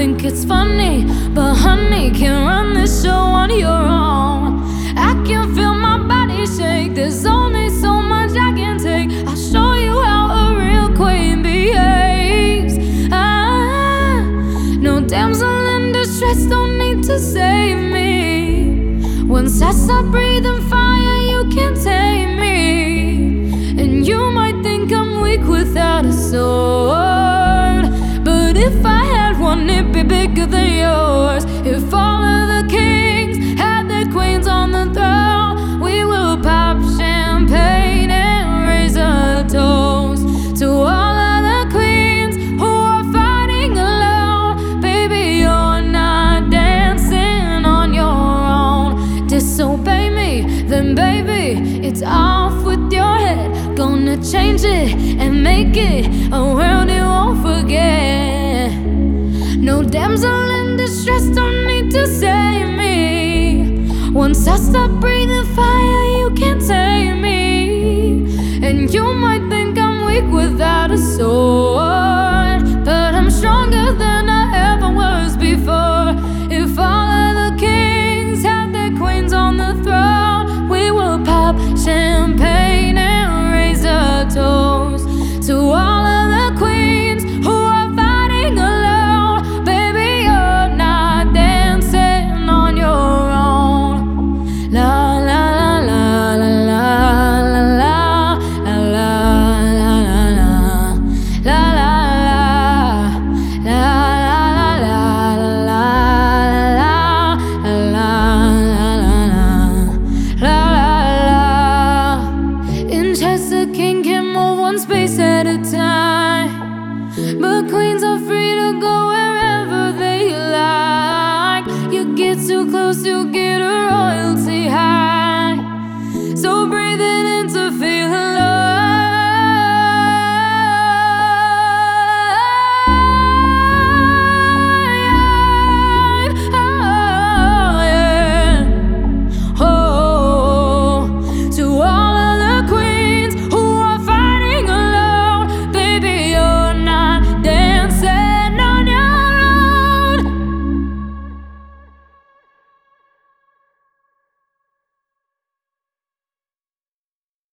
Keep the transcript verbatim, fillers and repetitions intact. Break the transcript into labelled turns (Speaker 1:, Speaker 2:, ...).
Speaker 1: think it's funny, but honey, can't run this show on your own. I can feel my body shake, there's only so much I can take. I'll show you how a real queen behaves. Ah, no damsel in distress, don't need to save me. Once I stop breathing fire, you can't tame me. And you might think I'm weak without a sword, but if I had one, it'd be bigger than yours. If all of the kings had their queens on the throne, we will pop champagne and raise a toast to all of the queens who are fighting alone. Baby, you're not dancing on your own. Disobey me, then baby, it's off with your head. Gonna change it and make it a world you won't forget. No damsel in distress, don't need to save me. Once I stop breathing fire,